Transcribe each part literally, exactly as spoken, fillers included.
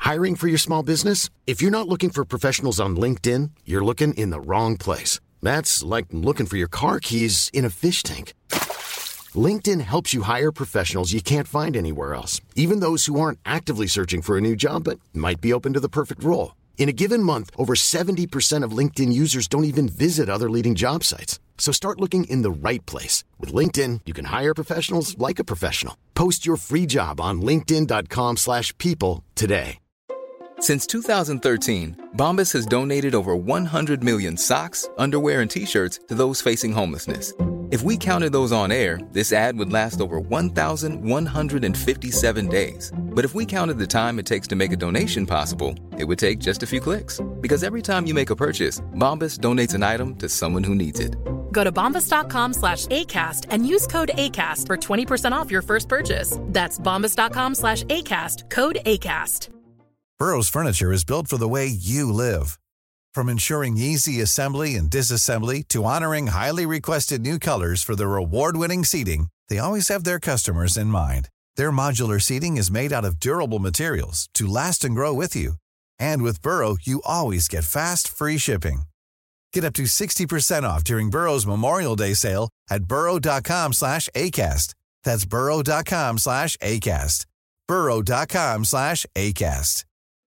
Hiring for your small business? If you're not looking for professionals on LinkedIn, you're looking in the wrong place. That's like looking for your car keys in a fish tank. LinkedIn helps you hire professionals you can't find anywhere else, even those who aren't actively searching for a new job but might be open to the perfect role. In a given month, over seventy percent of LinkedIn users don't even visit other leading job sites. So start looking in the right place. With LinkedIn, you can hire professionals like a professional. Post your free job on linkedin dot com slash people today. Since two thousand thirteen, Bombas has donated over one hundred million socks, underwear, and T-shirts to those facing homelessness. If we counted those on air, this ad would last over one thousand one hundred fifty-seven days. But if we counted the time it takes to make a donation possible, it would take just a few clicks. Because every time you make a purchase, Bombas donates an item to someone who needs it. Go to bombas.com slash ACAST and use code ACAST for twenty percent off your first purchase. That's bombas.com slash ACAST, code ACAST. Burrow's furniture is built for the way you live. From ensuring easy assembly and disassembly to honoring highly requested new colors for their award-winning seating, they always have their customers in mind. Their modular seating is made out of durable materials to last and grow with you. And with Burrow, you always get fast, free shipping. Get up to sixty percent off during Burrow's Memorial Day sale at burrow.com slash ACAST. That's burrow.com slash ACAST. burrow.com slash ACAST.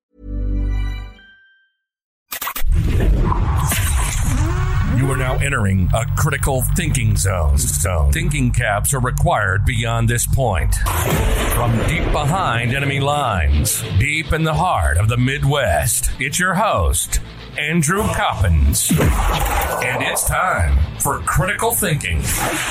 You are now entering a critical thinking zone. zone. Thinking caps are required beyond this point. From deep behind enemy lines, deep in the heart of the Midwest, it's your host, Andrew Coppins. And it's time for Critical Thinking.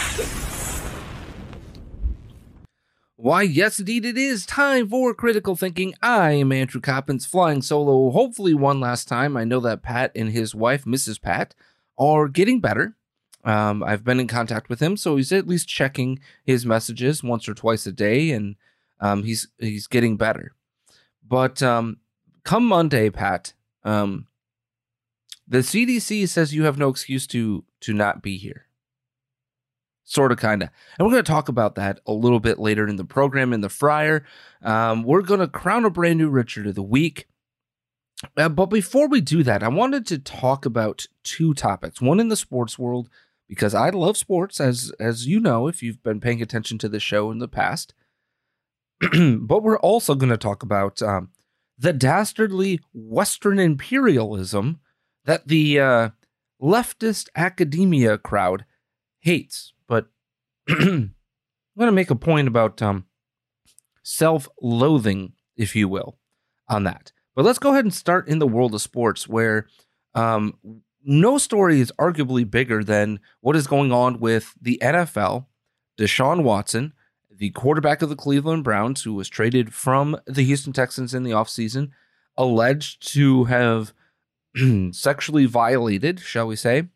Why, yes, indeed, it is time for Critical Thinking. I am Andrew Coppins, flying solo, hopefully one last time. I know that Pat and his wife, Missus Pat, are getting better. Um, I've been in contact with him, so he's at least checking his messages once or twice a day, and um, he's he's getting better. But um, come Monday, Pat, um, the C D C says you have no excuse to to not be here. Sort of, kind of. And we're going to talk about that a little bit later in the program in the Friar. Um, we're going to crown a brand new Richard of the Week. Uh, but before we do that, I wanted to talk about two topics. One in the sports world, because I love sports, as as you know, if you've been paying attention to the show in the past. But we're also going to talk about um, the dastardly Western imperialism that the uh, leftist academia crowd hates. But I'm going to make a point about um, self-loathing, if you will, on that. But let's go ahead and start in the world of sports, where um, no story is arguably bigger than what is going on with the N F L. Deshaun Watson, the quarterback of the Cleveland Browns, who was traded from the Houston Texans in the offseason, alleged to have sexually violated, shall we say,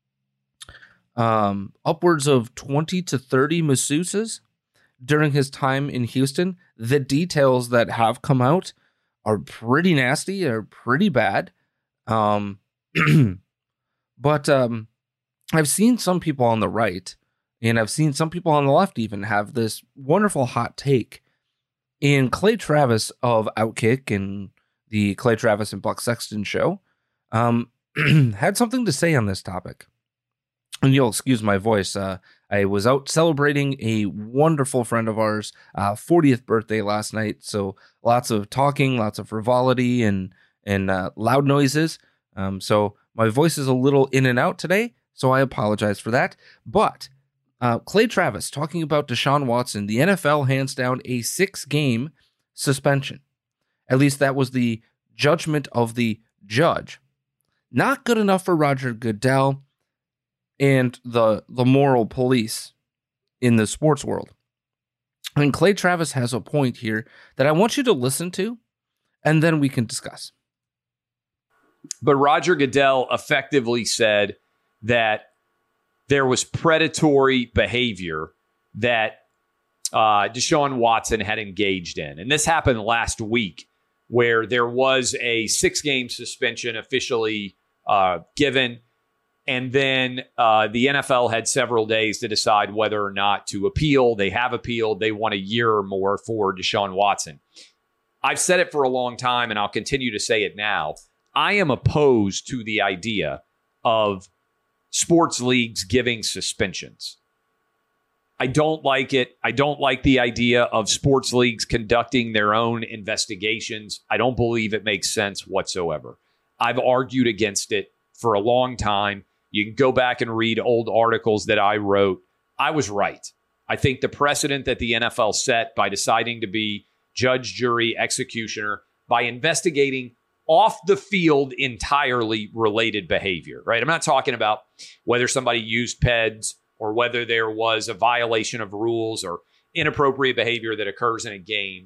um, upwards of twenty to thirty masseuses during his time in Houston. The details that have come out are pretty nasty, are pretty bad. Um, but um, I've seen some people on the right, and I've seen some people on the left even have this wonderful hot take. And Clay Travis of Outkick and the Clay Travis and Buck Sexton show um, had something to say on this topic. And you'll excuse my voice. Uh, I was out celebrating a wonderful friend of ours' uh, fortieth birthday last night. So lots of talking, lots of frivolity, and and uh, loud noises. Um, so my voice is a little in and out today. So I apologize for that. But uh, Clay Travis talking about Deshaun Watson, the N F L hands down a six-game suspension. At least that was the judgment of the judge. Not good enough for Roger Goodell and the the moral police in the sports world. And Clay Travis has a point here that I want you to listen to, and then we can discuss. But Roger Goodell effectively said that there was predatory behavior that uh, Deshaun Watson had engaged in. And this happened last week, where there was a six-game suspension officially uh, given. And then uh, the N F L had several days to decide whether or not to appeal. They have appealed. They want a year or more for Deshaun Watson. I've said it for a long time, and I'll continue to say it now. I am opposed to the idea of sports leagues giving suspensions. I don't like it. I don't like the idea of sports leagues conducting their own investigations. I don't believe it makes sense whatsoever. I've argued against it for a long time. You can go back and read old articles that I wrote. I was right. I think the precedent that the N F L set by deciding to be judge, jury, executioner, by investigating off the field entirely related behavior, right? I'm not talking about whether somebody used P E Ds or whether there was a violation of rules or inappropriate behavior that occurs in a game.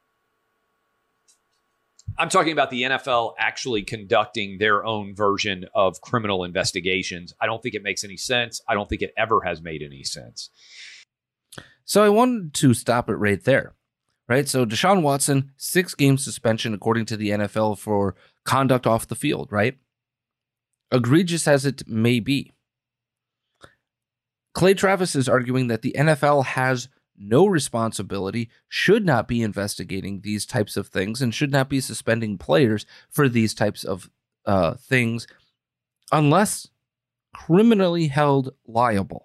I'm talking about the N F L actually conducting their own version of criminal investigations. I don't think it makes any sense. I don't think it ever has made any sense. So I wanted to stop it right there, right? So Deshaun Watson, six-game suspension according to the N F L for conduct off the field, right? Egregious as it may be. Clay Travis is arguing that the N F L has no responsibility, should not be investigating these types of things, and should not be suspending players for these types of uh, things unless criminally held liable.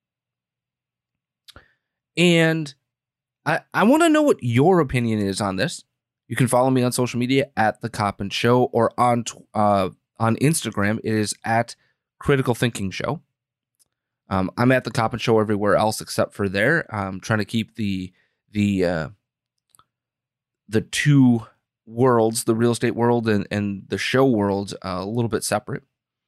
And I, I want to know what your opinion is on this. You can follow me on social media at The Coppin Show, or on uh, on Instagram. It is at Critical Thinking Show. Um, I'm at The Coppin Show everywhere else except for there. I'm trying to keep the the uh, the two worlds, the real estate world and, and the show world, uh, a little bit separate.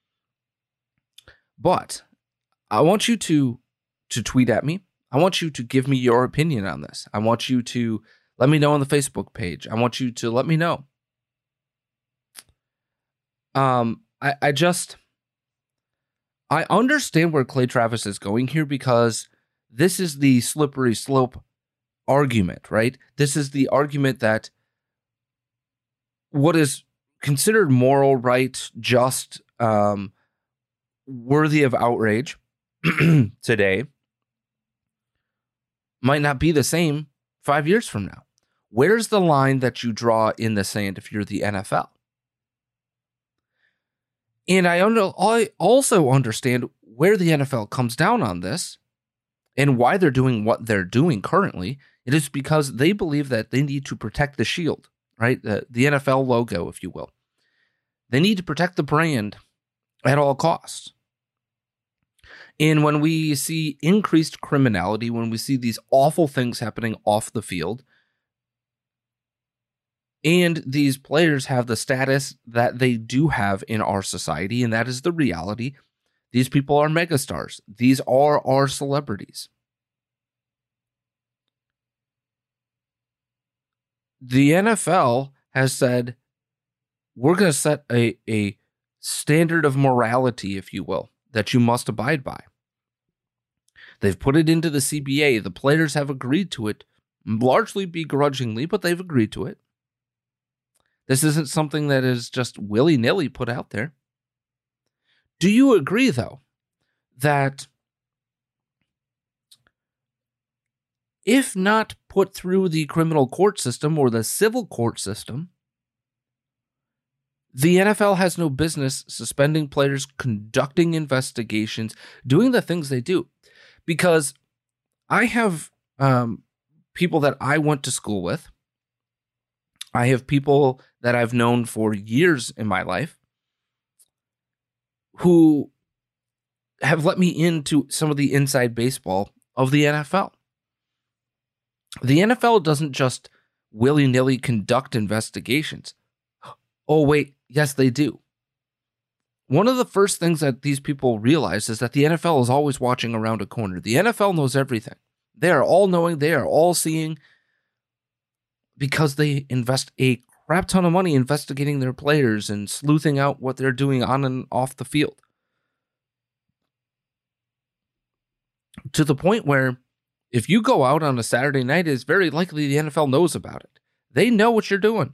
But I want you to to tweet at me. I want you to give me your opinion on this. I want you to let me know on the Facebook page. I want you to let me know. Um, I, I just, I understand where Clay Travis is going here, because this is the slippery slope argument, right? This is the argument that what is considered moral, right, just, um, worthy of outrage today might not be the same five years from now. Where's the line that you draw in the sand if you're the N F L? And I, under, I also understand where the N F L comes down on this and why they're doing what they're doing currently. It is because they believe that they need to protect the shield, right? The, the N F L logo, if you will. They need to protect the brand at all costs. And when we see increased criminality, when we see these awful things happening off the field, and these players have the status that they do have in our society, and that is the reality. These people are megastars. These are our celebrities. The N F L has said, we're going to set a, a standard of morality, if you will, that you must abide by. They've put it into the C B A. The players have agreed to it, largely begrudgingly, but they've agreed to it. This isn't something that is just willy-nilly put out there. Do you agree, though, that if not put through the criminal court system or the civil court system, the N F L has no business suspending players, conducting investigations, doing the things they do? Because I have um, people that I went to school with. I have people that I've known for years in my life who have let me into some of the inside baseball of the N F L. The N F L doesn't just willy-nilly conduct investigations. Oh, wait, yes, they do. One of the first things that these people realize is that the N F L is always watching around a corner. The N F L knows everything. They are all knowing, they are all seeing, because they invest a crap ton of money investigating their players and sleuthing out what they're doing on and off the field. To the point where if you go out on a Saturday night, it's very likely the N F L knows about it. They know what you're doing.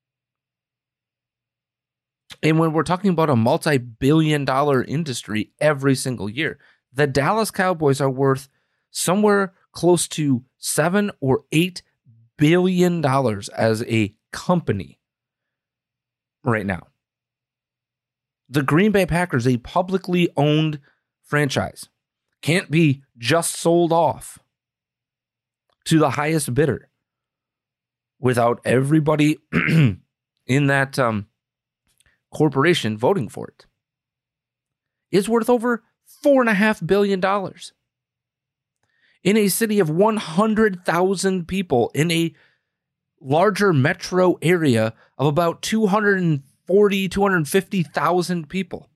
And when we're talking about a multi-billion dollar industry every single year, the Dallas Cowboys are worth somewhere close to seven or eight billion dollars as a company right now. The Green Bay Packers, a publicly owned franchise, can't be just sold off to the highest bidder without everybody in that um, corporation voting for it. It's worth over four point five billion dollars. In a city of one hundred thousand people, in a larger metro area of about two hundred forty, two hundred fifty thousand people.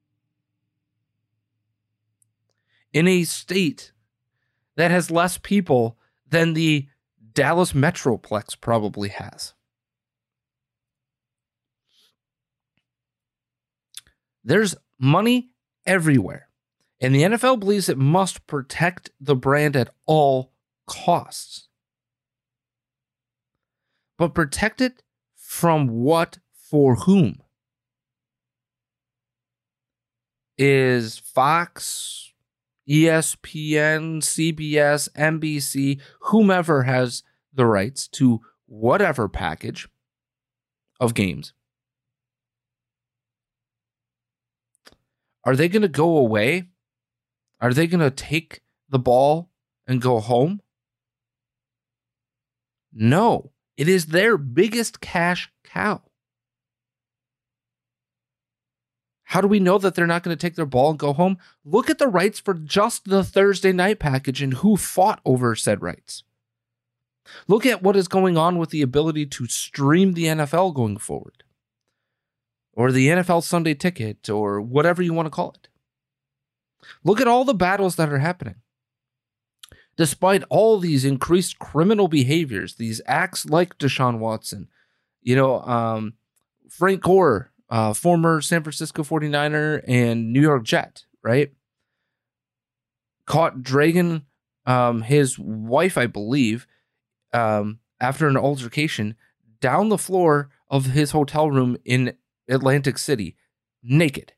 In a state that has less people than the Dallas Metroplex probably has. There's money everywhere, and the N F L believes it must protect the brand at all costs. But protect it from what, for whom? Is Fox, E S P N, C B S, N B C, whomever has the rights to whatever package of games, are they going to go away? Are they going to take the ball and go home? No, it is their biggest cash cow. How do we know that they're not going to take their ball and go home? Look at the rights for just the Thursday night package and who fought over said rights. Look at what is going on with the ability to stream the N F L going forward, or the N F L Sunday Ticket, or whatever you want to call it. Look at all the battles that are happening. Despite all these increased criminal behaviors, these acts like Deshaun Watson, you know, um, Frank Gore, uh, former San Francisco forty-niner and New York Jet, right? Caught dragging um, his wife, I believe, um, after an altercation down the floor of his hotel room in Atlantic City, naked.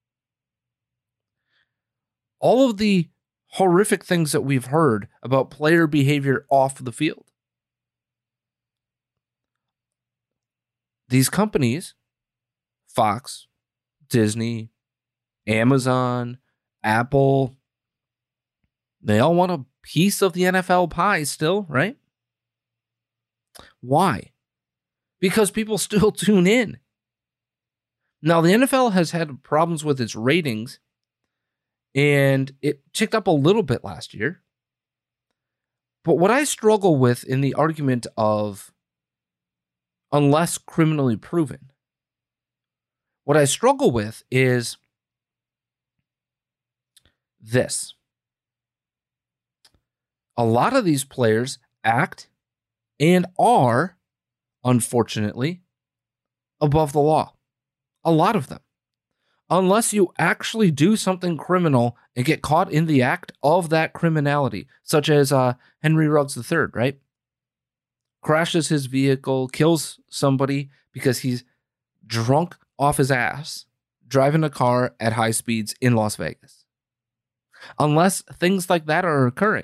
All of the horrific things that we've heard about player behavior off the field. These companies, Fox, Disney, Amazon, Apple, they all want a piece of the N F L pie still, right? Why? Because people still tune in. Now, the N F L has had problems with its ratings, and it ticked up a little bit last year. But what I struggle with in the argument of unless criminally proven, what I struggle with is this. A lot of these players act and are, unfortunately, above the law. A lot of them. Unless you actually do something criminal and get caught in the act of that criminality, such as uh, Henry Ruggs the third, right? Crashes his vehicle, kills somebody because he's drunk off his ass, driving a car at high speeds in Las Vegas. Unless things like that are occurring.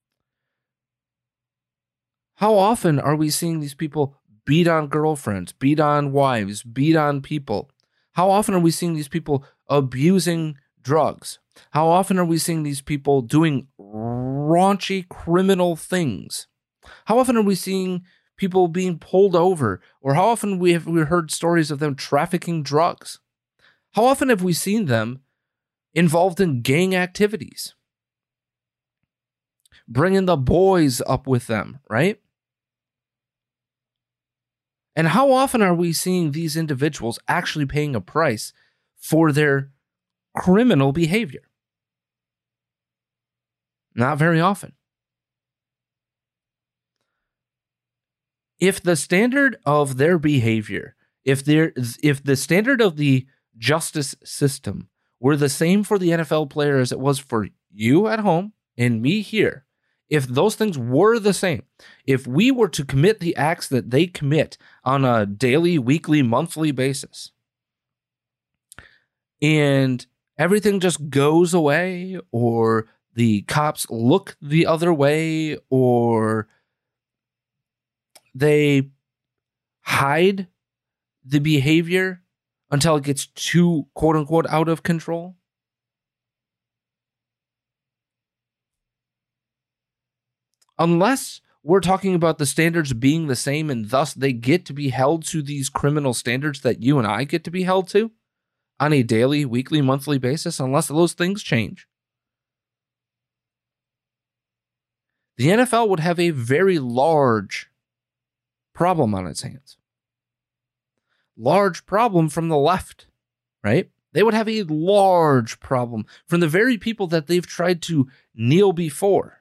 How often are we seeing these people beat on girlfriends, beat on wives, beat on people? How often are we seeing these people abusing drugs? How often are we seeing these people doing raunchy criminal things? How often are we seeing people being pulled over? Or how often we have we heard stories of them trafficking drugs? How often have we seen them involved in gang activities? Bringing the boys up with them, right? And how often are we seeing these individuals actually paying a price for their criminal behavior? Not very often. If the standard of their behavior, if there, if the standard of the justice system were the same for the N F L player as it was for you at home and me here, if those things were the same, if we were to commit the acts that they commit on a daily, weekly, monthly basis, and everything just goes away, or the cops look the other way, or they hide the behavior until it gets too, quote unquote, out of control? Unless we're talking about the standards being the same and thus they get to be held to these criminal standards that you and I get to be held to on a daily, weekly, monthly basis, unless those things change, the N F L would have a very large problem on its hands. Large problem from the left, right? They would have a large problem from the very people that they've tried to kneel before.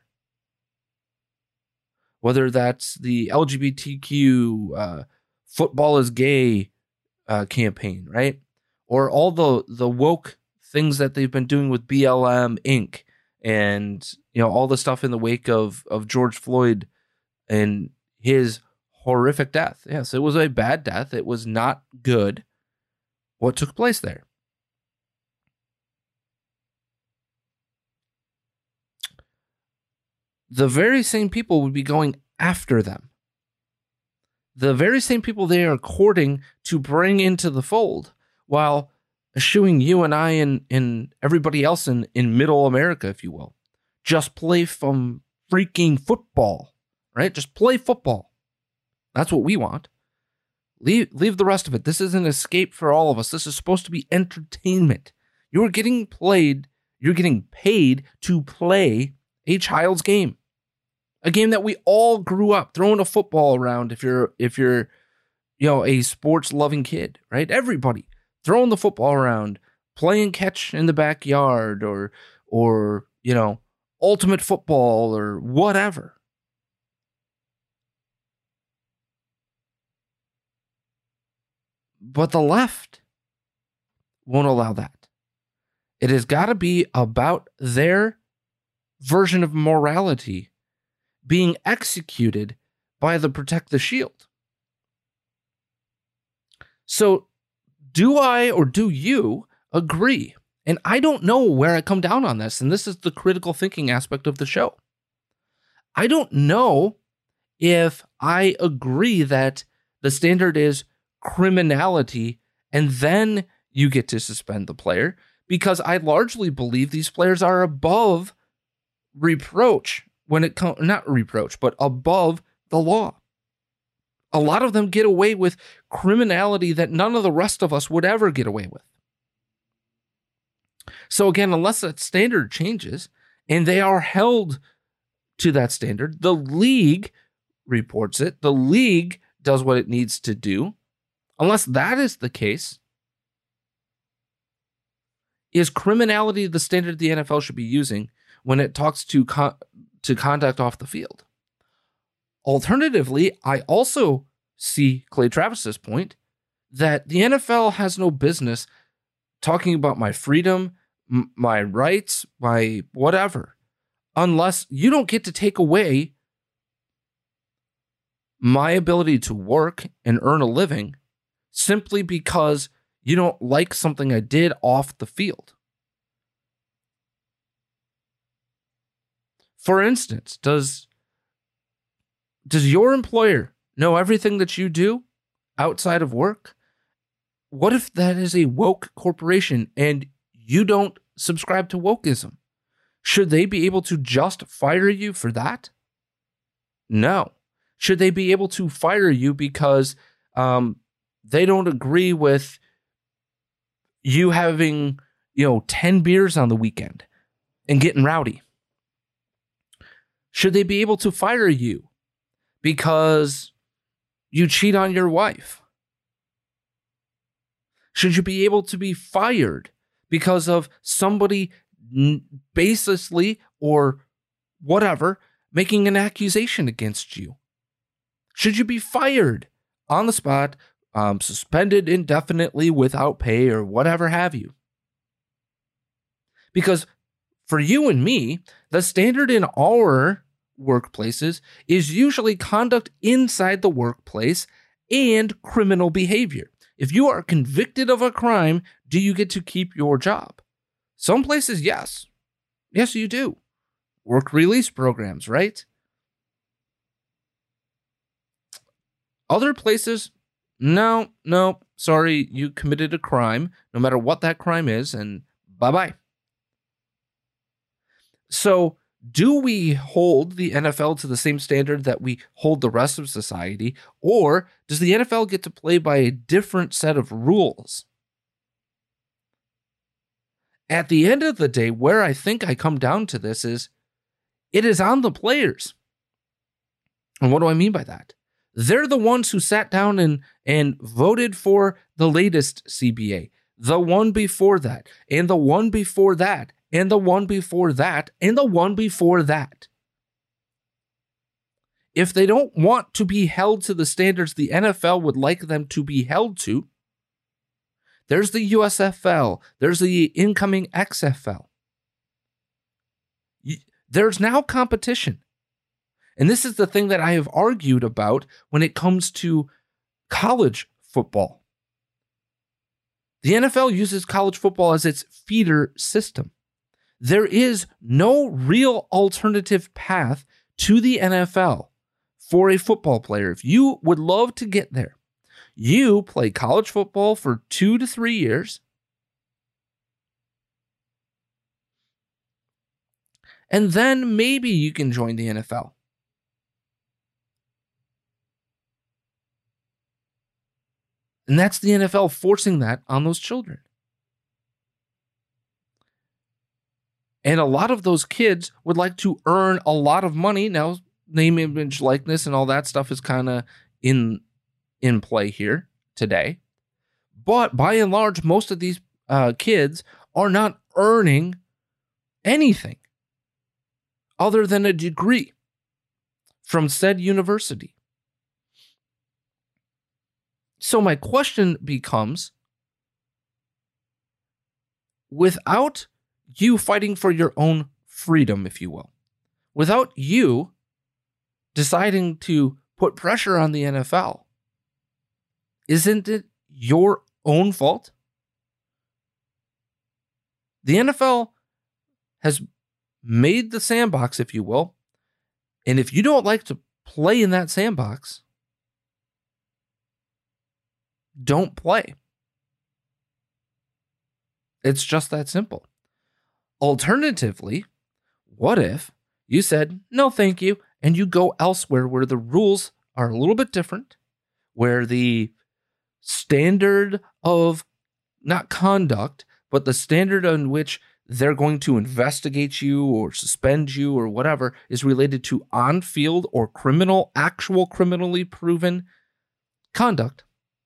Whether that's the L G B T Q uh, football is gay uh, campaign, right? Or all the, the woke things that they've been doing with B L M Incorporated and, you know, all the stuff in the wake of, of George Floyd and his horrific death. Yes, it was a bad death. It was not good what took place there. The very same people would be going after them. The very same people they are courting to bring into the fold while eschewing you and I and, and everybody else in, in middle America, if you will. Just play some freaking football, right? Just play football. That's what we want. Leave, leave the rest of it. This is an escape for all of us. This is supposed to be entertainment. You're getting played, you're getting paid to play a child's game. A game that we all grew up throwing a football around if you're if you're you know a sports loving kid, right? Everybody throwing the football around, playing catch in the backyard or or you know, ultimate football or whatever. But the left won't allow that. It has got to be about their version of morality being executed by the Protect the Shield. So, do I or do you agree? And I don't know where I come down on this, and this is the critical thinking aspect of the show. I don't know if I agree that the standard is criminality and then you get to suspend the player, because I largely believe these players are above reproach when it comes, not reproach, but above the law. A lot of them get away with criminality that none of the rest of us would ever get away with. So again, unless that standard changes and they are held to that standard, the league reports it, the league does what it needs to do. Unless that is the case, is criminality the standard the N F L should be using when it talks to con- to conduct off the field? Alternatively, I also see Clay Travis's point that the N F L has no business talking about my freedom, m- my rights, my whatever, unless you don't get to take away my ability to work and earn a living simply because you don't like something I did off the field. For instance, does does your employer know everything that you do outside of work? What if that is a woke corporation and you don't subscribe to wokeism? Should they be able to just fire you for that? No. Should they be able to fire you because um, they don't agree with you having, you know, ten beers on the weekend and getting rowdy? Should they be able to fire you because you cheat on your wife? Should you be able to be fired because of somebody baselessly or whatever making an accusation against you? Should you be fired on the spot, um, suspended indefinitely without pay or whatever have you? Because for you and me, the standard in our workplaces is usually conduct inside the workplace and criminal behavior. If you are convicted of a crime, do you get to keep your job? Some places, yes. Yes, you do. Work release programs, right? Other places, no, no, sorry, you committed a crime, no matter what that crime is, and bye-bye. So, do we hold the N F L to the same standard that we hold the rest of society, or does the N F L get to play by a different set of rules? At the end of the day, where I think I come down to this is, it is on the players. And what do I mean by that? They're the ones who sat down and, and voted for the latest C B A, the one before that, and the one before that, and the one before that, and the one before that. If they don't want to be held to the standards the N F L would like them to be held to, there's the U S F L, there's the incoming X F L. There's now competition. And this is the thing that I have argued about when it comes to college football. The N F L uses college football as its feeder system. There is no real alternative path to the N F L for a football player. If you would love to get there, you play college football for two to three years, and then maybe you can join the N F L. And that's the N F L forcing that on those children. And a lot of those kids would like to earn a lot of money. Now, name, image, likeness, and all that stuff is kind of in, in play here today. But by and large, most of these uh, kids are not earning anything other than a degree from said university. So my question becomes, without you fighting for your own freedom, if you will, without you deciding to put pressure on the N F L, isn't it your own fault? The N F L has made the sandbox, if you will, and if you don't like to play in that sandbox, don't play. It's just that simple. Alternatively, what if you said, no, thank you, and you go elsewhere where the rules are a little bit different, where the standard of, not conduct, but the standard on which they're going to investigate you or suspend you or whatever is related to on-field or criminal, actual criminally proven conduct.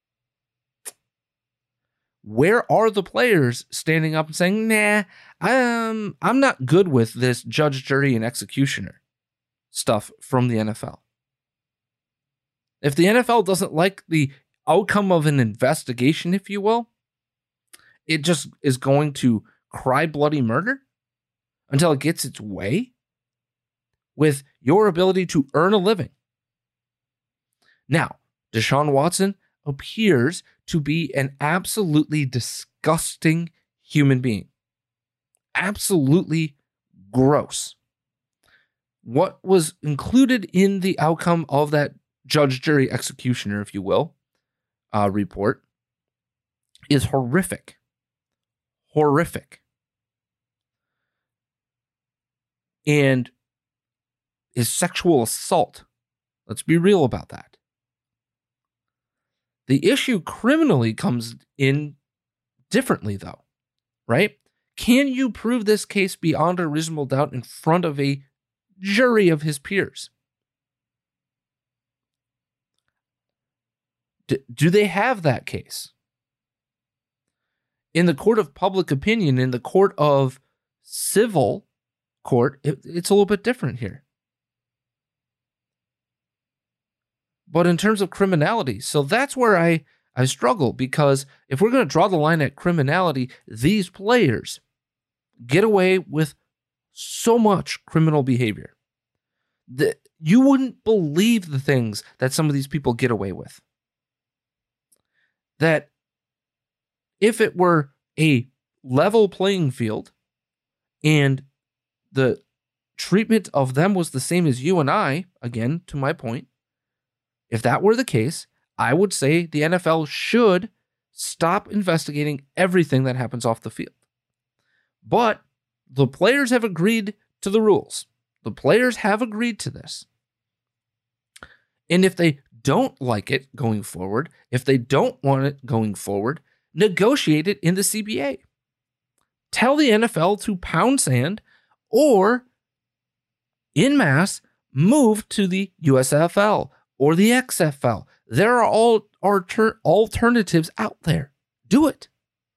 Where are the players standing up and saying, nah, I'm, I'm not good with this judge, jury, and executioner stuff from the N F L? If the N F L doesn't like the outcome of an investigation, if you will, it just is going to cry bloody murder until it gets its way with your ability to earn a living. Now, Deshaun Watson appears to be an absolutely disgusting human being. Absolutely gross. What was included in the outcome of that judge, jury, executioner, if you will, uh, report is horrific. Horrific. And is sexual assault. Let's be real about that. The issue criminally comes in differently, though, right? Can you prove this case beyond a reasonable doubt in front of a jury of his peers? D- do they have that case? In the court of public opinion, in the court of civil court, it, it's a little bit different here. But in terms of criminality, so that's where I, I struggle, because if we're going to draw the line at criminality, these players get away with so much criminal behavior that you wouldn't believe the things that some of these people get away with. That if it were a level playing field and the treatment of them was the same as you and I, again, to my point, if that were the case, I would say the N F L should stop investigating everything that happens off the field. But the players have agreed to the rules. The players have agreed to this. And if they don't like it going forward, if they don't want it going forward, negotiate it in the C B A. Tell the N F L to pound sand or, en masse, move to the U S F L or the X F L. There are all alter- alternatives out there. Do it.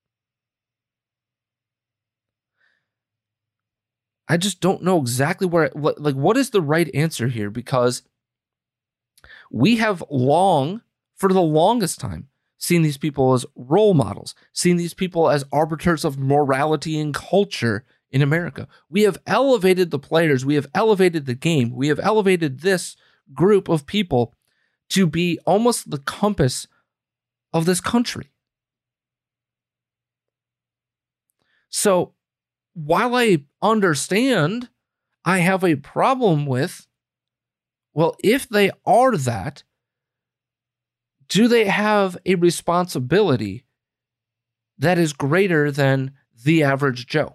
I just don't know exactly where, what, like, what is the right answer here? Because we have long, for the longest time, seen these people as role models, seen these people as arbiters of morality and culture in America. We have elevated the players. We have elevated the game. We have elevated this group of people to be almost the compass of this country. So while I understand I have a problem with, well, if they are that, do they have a responsibility that is greater than the average Joe?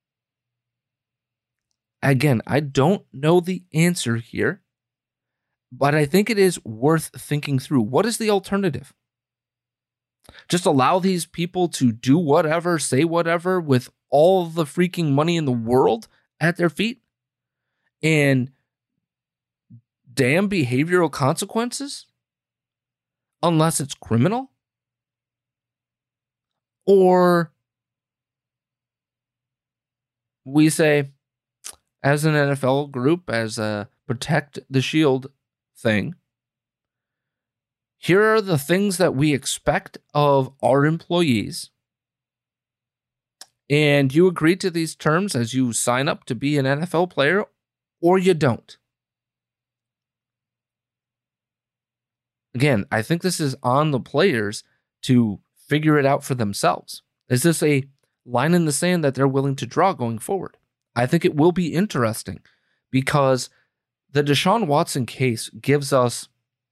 Again, I don't know the answer here, but I think it is worth thinking through. What is the alternative? Just allow these people to do whatever, say whatever with all the freaking money in the world at their feet? And damn behavioral consequences? Unless it's criminal? Or we say, as an N F L group, as a protect the shield thing, here are the things that we expect of our employees. And you agree to these terms as you sign up to be an N F L player, or you don't. Again, I think this is on the players to figure it out for themselves. Is this a line in the sand that they're willing to draw going forward? I think it will be interesting because the Deshaun Watson case gives us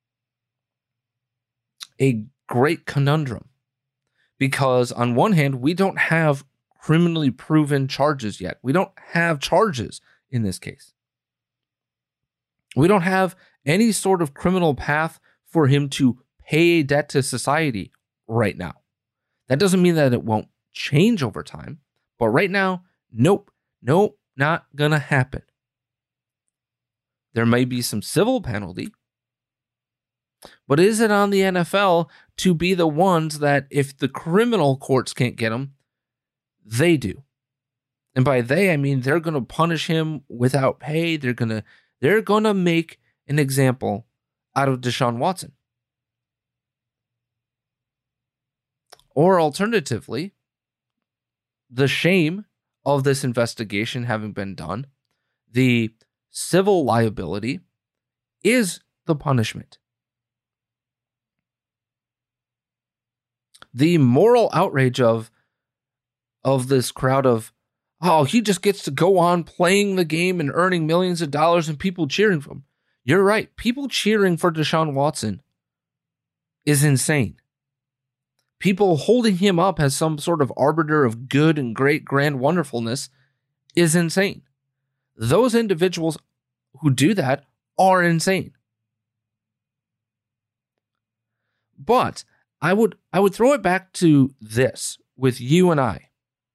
a great conundrum. Because on one hand, we don't have criminally proven charges yet. We don't have charges in this case. We don't have any sort of criminal path for him to pay a debt to society right now. That doesn't mean that it won't change over time, but right now, nope, nope, not gonna happen. There may be some civil penalty, but is it on the N F L to be the ones that if the criminal courts can't get him, they do? And by they, I mean they're gonna punish him without pay. They're gonna they're gonna make an example out of Deshaun Watson. Or alternatively, the shame of this investigation having been done, the civil liability is the punishment. The moral outrage of, of this crowd of, oh, he just gets to go on playing the game and earning millions of dollars and people cheering for him. You're right. People cheering for Deshaun Watson is insane. People holding him up as some sort of arbiter of good and great grand wonderfulness is insane. Those individuals who do that are insane. But I would I would throw it back to this with you and I.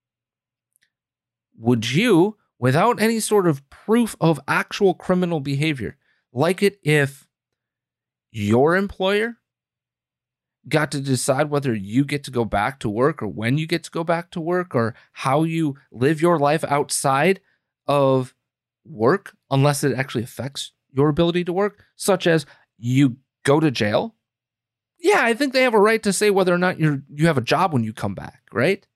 Would you, without any sort of proof of actual criminal behavior, like it if your employer got to decide whether you get to go back to work or when you get to go back to work or how you live your life outside of work, unless it actually affects your ability to work, such as you go to jail? Yeah, I think they have a right to say whether or not you you have a job when you come back, right?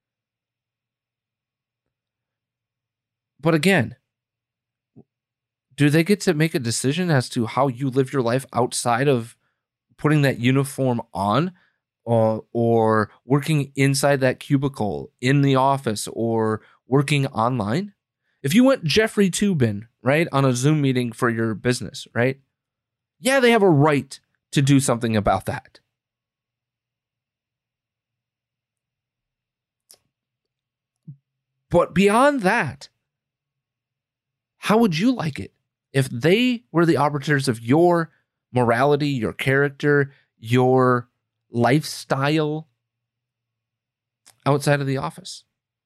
But again, do they get to make a decision as to how you live your life outside of putting that uniform on or, or working inside that cubicle in the office or working online? If you went Jeffrey Toobin, right, on a Zoom meeting for your business, right? Yeah, they have a right to do something about that. But beyond that, how would you like it if they were the arbiters of your morality, your character, your lifestyle outside of the office?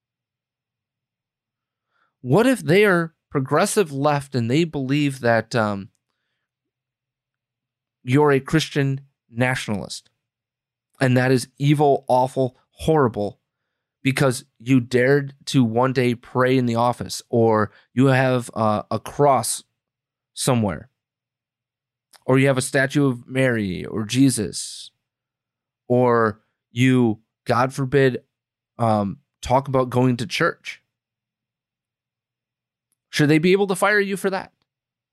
What if they are progressive left and they believe that um, you're a Christian nationalist and that is evil, awful, horrible because you dared to one day pray in the office, or you have uh, a cross somewhere, or you have a statue of Mary or Jesus, or you, God forbid, um, talk about going to church? Should they be able to fire you for that?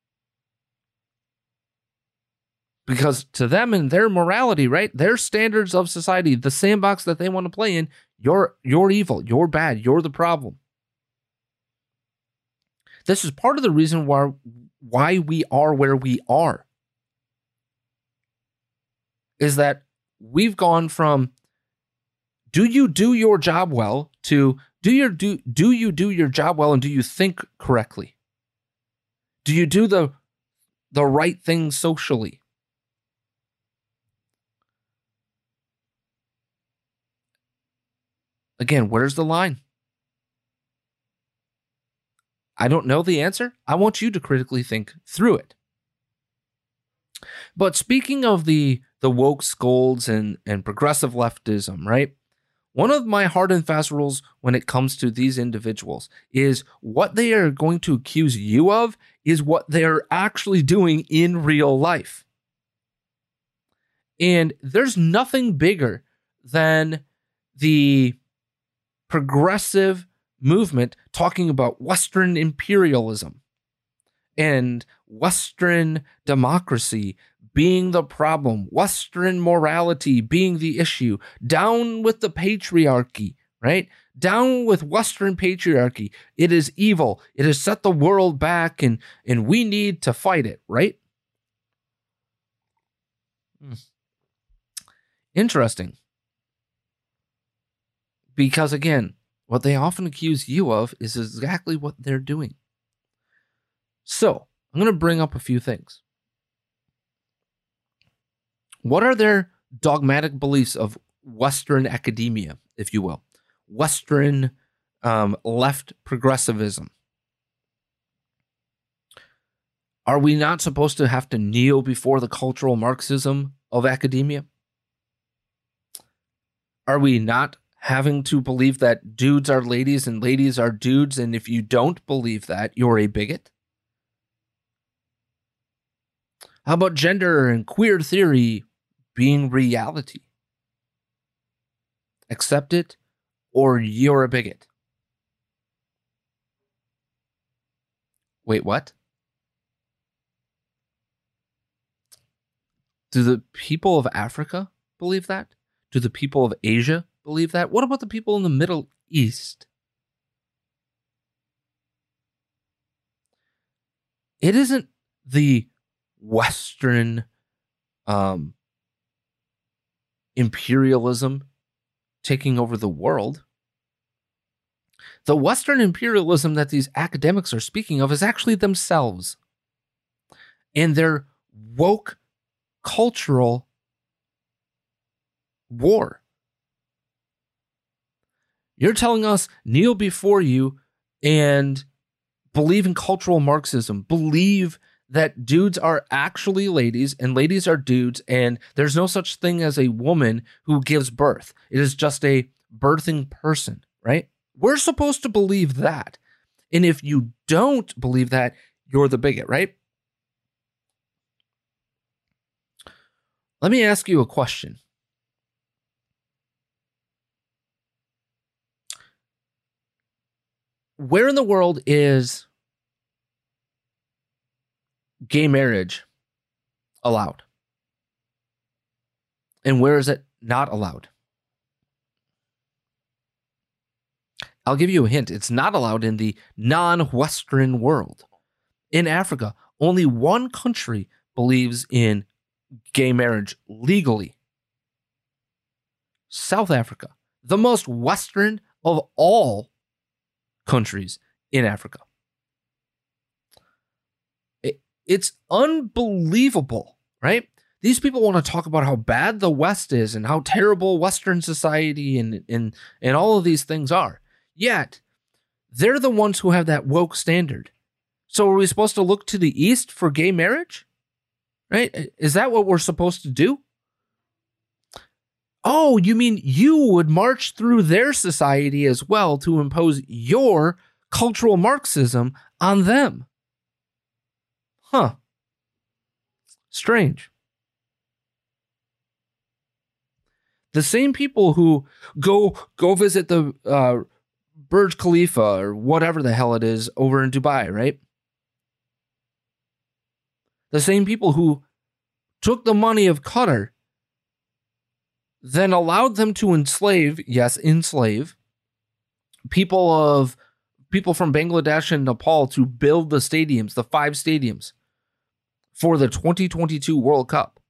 Because to them and their morality, right, their standards of society, the sandbox that they want to play in, you're, you're evil, you're bad, you're the problem. This is part of the reason why, why we are where we are. Is that we've gone from, do you do your job well, to do your do do you do your job well, and do you think correctly? Do you do the the right thing socially? Again, where's the line? I don't know the answer. I want you to critically think through it. But speaking of the the woke scolds and, and progressive leftism, right? One of my hard and fast rules when it comes to these individuals is what they are going to accuse you of is what they're actually doing in real life. And there's nothing bigger than the progressive movement talking about Western imperialism and Western democracy being the problem, Western morality being the issue, down with the patriarchy, right? Down with Western patriarchy. It is evil. It has set the world back, and, and we need to fight it, right? Hmm. Interesting. Because again, what they often accuse you of is exactly what they're doing. So, I'm going to bring up a few things. What are their dogmatic beliefs of Western academia, if you will? Western um, left progressivism. Are we not supposed to have to kneel before the cultural Marxism of academia? Are we not having to believe that dudes are ladies and ladies are dudes, and if you don't believe that, you're a bigot? How about gender and queer theory being reality? Accept it, or you're a bigot. Wait, what? Do the people of Africa believe that? Do the people of Asia believe that? What about the people in the Middle East? It isn't the Western um, imperialism taking over the world. The Western imperialism that these academics are speaking of is actually themselves and their woke cultural war. You're telling us kneel before you and believe in cultural Marxism, believe that dudes are actually ladies and ladies are dudes, and there's no such thing as a woman who gives birth. It is just a birthing person, right? We're supposed to believe that. And if you don't believe that, you're the bigot, right? Let me ask you a question. Where in the world is gay marriage allowed? And where is it not allowed? I'll give you a hint. It's not allowed in the non-Western world. In Africa, only one country believes in gay marriage legally. South Africa, the most Western of all countries in Africa. It, it's unbelievable, right? These people want to talk about how bad the West is and how terrible Western society and, and, and all of these things are. Yet, they're the ones who have that woke standard. So are we supposed to look to the East for gay marriage? Right? Is that what we're supposed to do? Oh, you mean you would march through their society as well to impose your cultural Marxism on them? Huh. Strange. The same people who go go visit the uh, Burj Khalifa or whatever the hell it is over in Dubai, right? The same people who took the money of Qatar, then allowed them to enslave, yes, enslave, people of people from Bangladesh and Nepal to build the stadiums, the five stadiums, for the twenty twenty-two World Cup.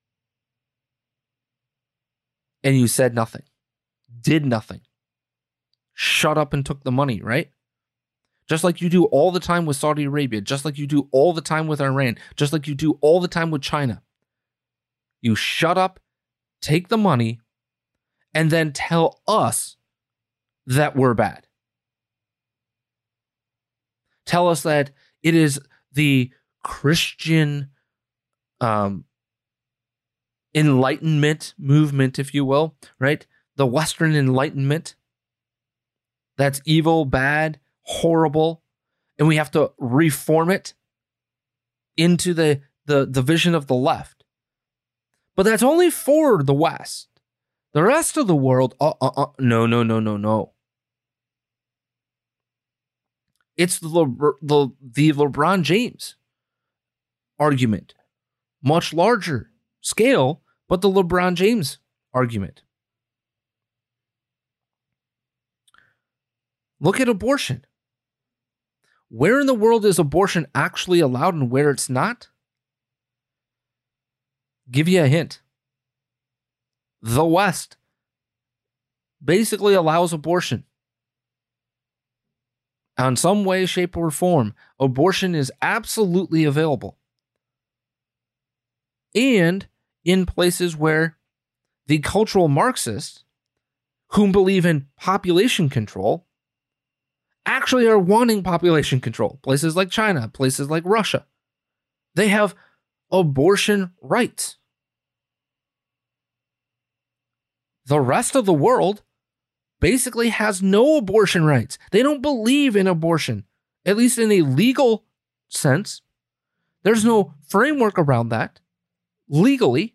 And you said nothing, did nothing, shut up and took the money, right? Just like you do all the time with Saudi Arabia, just like you do all the time with Iran, just like you do all the time with China. You shut up, take the money, and then tell us that we're bad. Tell us that it is the Christian um, Enlightenment movement, if you will, right? The Western Enlightenment. That's evil, bad, horrible, and we have to reform it into the, the, the vision of the left. But that's only for the West. The rest of the world, uh, uh, uh, no, no, no, no, no. It's the, Le- the, the LeBron James argument. Much larger scale, but the LeBron James argument. Look at abortion. Where in the world is abortion actually allowed and where it's not? Give you a hint. The West basically allows abortion. In some way, shape, or form, abortion is absolutely available. And in places where the cultural Marxists, who believe in population control, actually are wanting population control. Places like China, places like Russia. They have abortion rights. The rest of the world basically has no abortion rights. They don't believe in abortion, at least in a legal sense. There's no framework around that legally.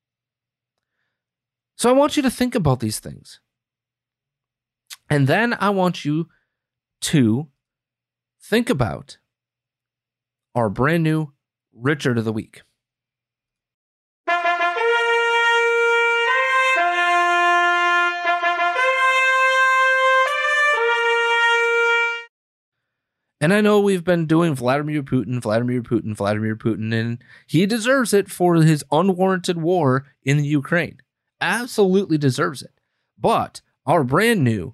So I want you to think about these things. And then I want you to think about our brand new Richard of the Week. And I know we've been doing Vladimir Putin, Vladimir Putin, Vladimir Putin, and he deserves it for his unwarranted war in the Ukraine. Absolutely deserves it. But our brand new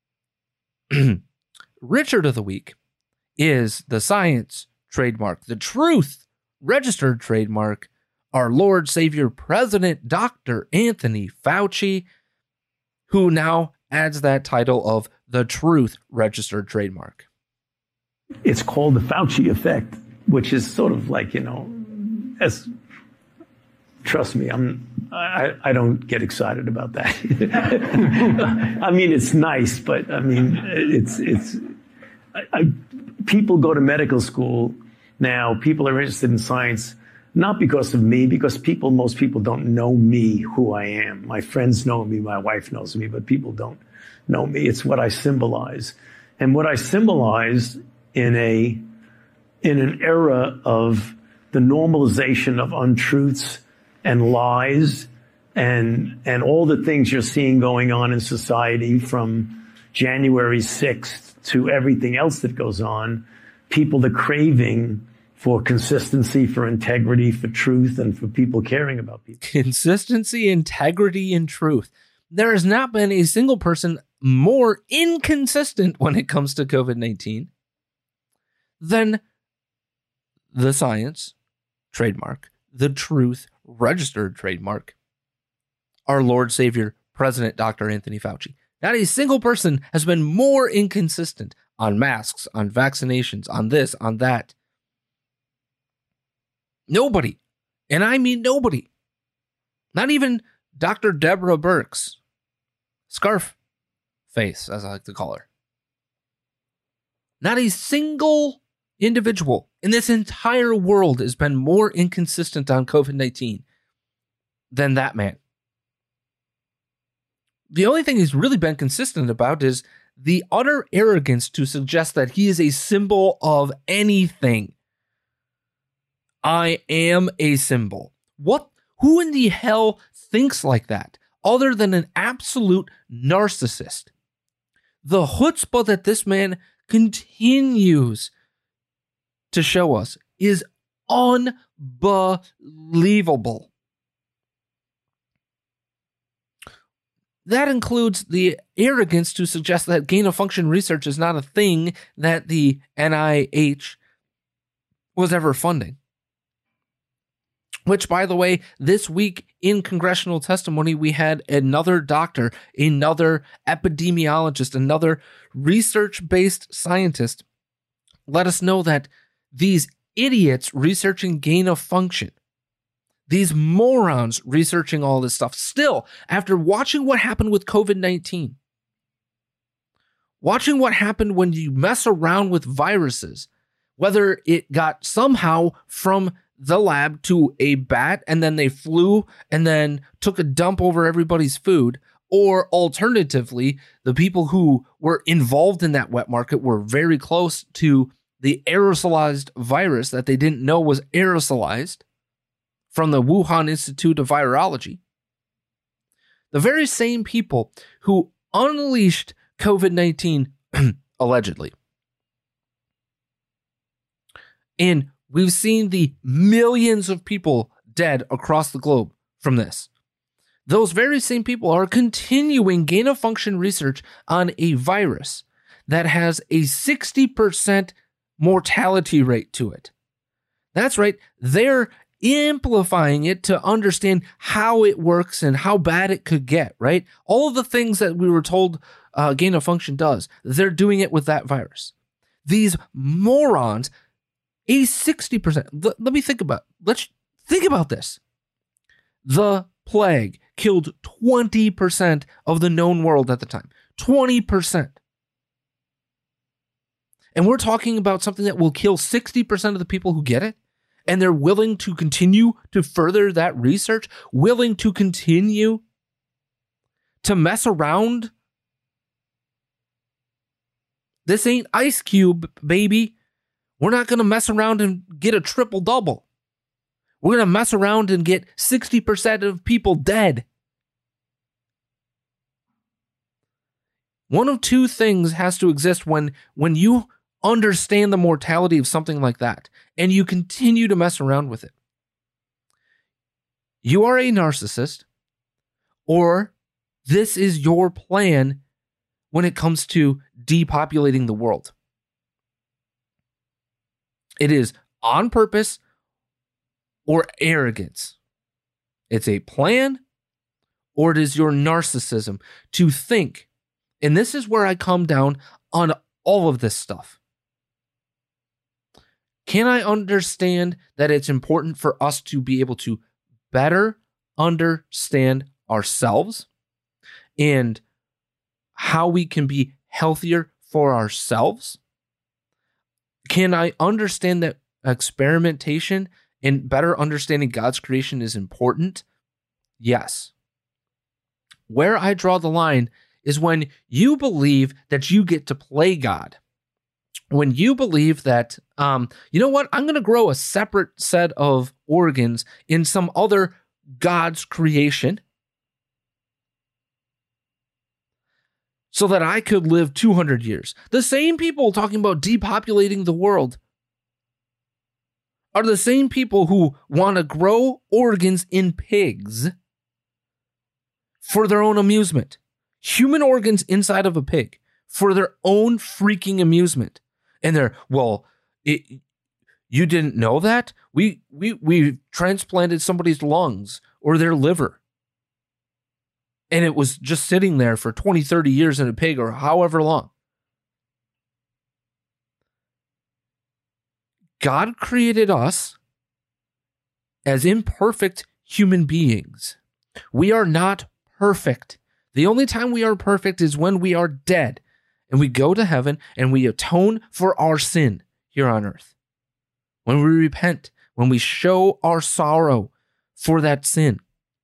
Richard of the Week is the science trademark, the truth registered trademark, our Lord Savior President Doctor Anthony Fauci, who now adds that title of the truth registered trademark. It's called the Fauci effect, which is sort of like, you know, as trust me, I'm I, I don't get excited about that. I mean, it's nice, but I mean, it's it's I, I, people go to medical school now. People are interested in science, not because of me, because people, most people don't know me, who I am. My friends know me, my wife knows me, but people don't know me. It's what I symbolize, and what I symbolize in a in an era of the normalization of untruths and lies and and all the things you're seeing going on in society, from January sixth to everything else that goes on, people, the craving for consistency, for integrity, for truth, and for people caring about people. Consistency, integrity, and truth. There has not been a single person more inconsistent when it comes to COVID nineteen than the science, trademark, the truth, registered trademark, our Lord Savior, President Doctor Anthony Fauci. Not a single person has been more inconsistent on masks, on vaccinations, on this, on that. Nobody. And I mean nobody. Not even Doctor Deborah Birx. Scarf face, as I like to call her. Not a single individual in this entire world has been more inconsistent on COVID nineteen than that man. The only thing he's really been consistent about is the utter arrogance to suggest that he is a symbol of anything. I am a symbol. What? Who in the hell thinks like that other than an absolute narcissist? The chutzpah that this man continues to show us is unbelievable. That includes the arrogance to suggest that gain-of-function research is not a thing that the N I H was ever funding. Which, by the way, this week in congressional testimony, we had another doctor, another epidemiologist, another research-based scientist let us know that these idiots researching gain-of-function, these morons researching all this stuff, still, after watching what happened with COVID nineteen, watching what happened when you mess around with viruses, whether it got somehow from the lab to a bat and then they flew and then took a dump over everybody's food, or alternatively, the people who were involved in that wet market were very close to the aerosolized virus that they didn't know was aerosolized from the Wuhan Institute of Virology. The very same people who unleashed COVID nineteen, allegedly. And we've seen the millions of people dead across the globe from this. Those very same people are continuing gain-of-function research on a virus that has a sixty percent mortality rate to it. That's right. They're amplifying it to understand how it works and how bad it could get, right? All of the things that we were told uh, gain-of-function does, they're doing it with that virus. These morons, a sixty percent. L- let me think about, let's think about this. The plague killed twenty percent of the known world at the time. twenty percent. And we're talking about something that will kill sixty percent of the people who get it. And they're willing to continue to further that research, willing to continue to mess around. This ain't Ice Cube, baby. We're not going to mess around and get a triple double. We're going to mess around and get sixty percent of people dead. One of two things has to exist when, when you understand the mortality of something like that and you continue to mess around with it. You are a narcissist, or this is your plan when it comes to depopulating the world. It is on purpose or arrogance. It's a plan, or it is your narcissism to think. And this is where I come down on all of this stuff. Can I understand that it's important for us to be able to better understand ourselves and how we can be healthier for ourselves? Can I understand that experimentation and better understanding God's creation is important? Yes. Where I draw the line is when you believe that you get to play God. When you believe that, um, you know what, I'm going to grow a separate set of organs in some other God's creation so that I could live two hundred years. The same people talking about depopulating the world are the same people who want to grow organs in pigs for their own amusement. Human organs inside of a pig for their own freaking amusement. And they're, well, it, you didn't know that? We, we, we transplanted somebody's lungs or their liver. And it was just sitting there for twenty, thirty years in a pig or however long. God created us as imperfect human beings. We are not perfect. The only time we are perfect is when we are dead and we go to heaven and we atone for our sin here on earth. When we repent, when we show our sorrow for that sin.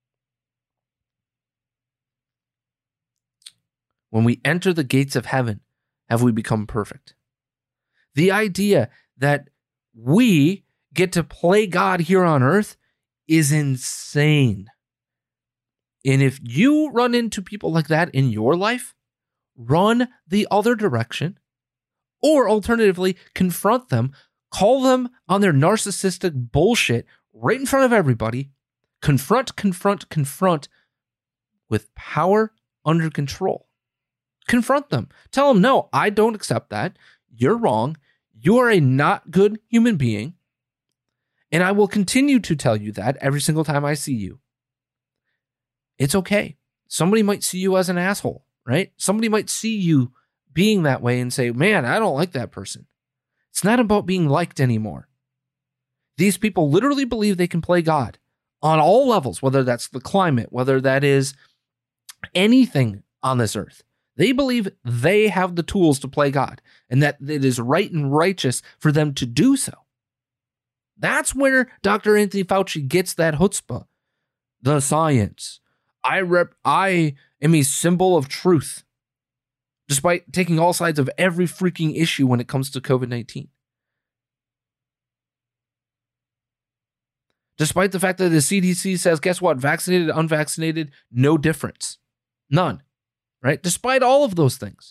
When we enter the gates of heaven, have we become perfect. The idea that we get to play God here on earth is insane. And if you run into people like that in your life, run the other direction, or alternatively, confront them, call them on their narcissistic bullshit right in front of everybody, confront, confront, confront with power under control. Confront them. Tell them, no, I don't accept that. You're wrong. You are a not good human being. And I will continue to tell you that every single time I see you. It's okay. Somebody might see you as an asshole, right? Somebody might see you being that way and say, man, I don't like that person. It's not about being liked anymore. These people literally believe they can play God on all levels, whether that's the climate, whether that is anything on this earth. They believe they have the tools to play God and that it is right and righteous for them to do so. That's where Doctor Anthony Fauci gets that chutzpah. The science. I rep. I am a symbol of truth, despite taking all sides of every freaking issue when it comes to COVID nineteen. Despite the fact that the C D C says, guess what? Vaccinated, unvaccinated, no difference. None. Right? Despite all of those things.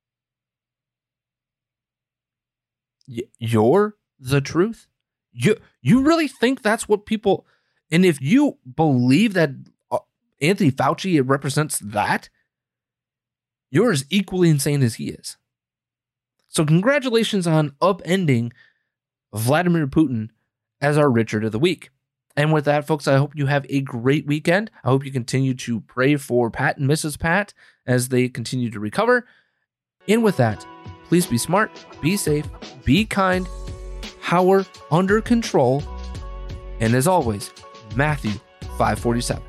Y- you're the truth. You, you really think that's what people... And if you believe that Anthony Fauci represents that, you're as equally insane as he is. So congratulations on upending Vladimir Putin as our Richard of the Week. And with that, folks, I hope you have a great weekend. I hope you continue to pray for Pat and Missus Pat as they continue to recover. And with that, please be smart, be safe, be kind, power under control. And as always, Matthew five forty-seven.